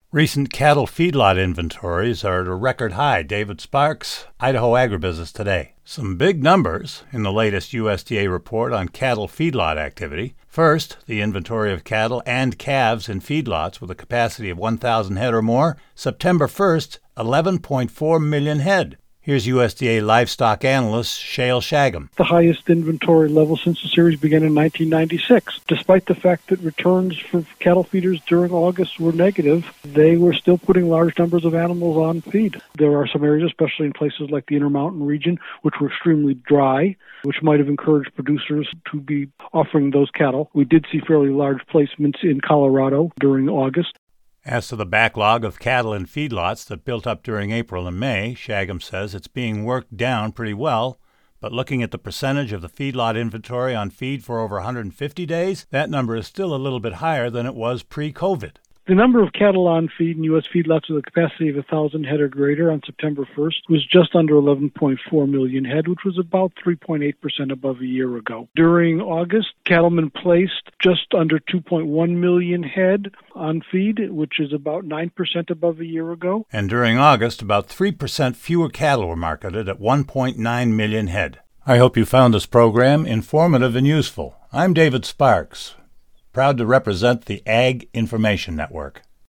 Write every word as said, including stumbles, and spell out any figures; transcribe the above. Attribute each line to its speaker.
Speaker 1: Recent cattle feedlot inventories are at a record high. David Sparks, Idaho Agribusiness Today. Some big numbers in the latest U S D A report on cattle feedlot activity. First, the inventory of cattle and calves in feedlots with a capacity of one thousand head or more. September first, eleven point four million head. Here's U S D A livestock analyst Shail Shagam.
Speaker 2: The highest inventory level since the series began in nineteen ninety-six. Despite the fact that returns for cattle feeders during August were negative, they were still putting large numbers of animals on feed. There are some areas, especially in places like the Intermountain region, which were extremely dry, which might have encouraged producers to be offering those cattle. We did see fairly large placements in Colorado during August.
Speaker 1: As to the backlog of cattle in feedlots that built up during April and May, Shagam says it's being worked down pretty well, but looking at the percentage of the feedlot inventory on feed for over one hundred fifty days, that number is still a little bit higher than it was pre-COVID.
Speaker 2: The number of cattle on feed in U S feedlots with a capacity of one thousand head or greater on September first was just under eleven point four million head, which was about three point eight percent above a year ago. During August, cattlemen placed just under two point one million head on feed, which is about nine percent above a year ago.
Speaker 1: And during August, about three percent fewer cattle were marketed at one point nine million head. I hope you found this program informative and useful. I'm David Sparks, proud to represent the Ag Information Network.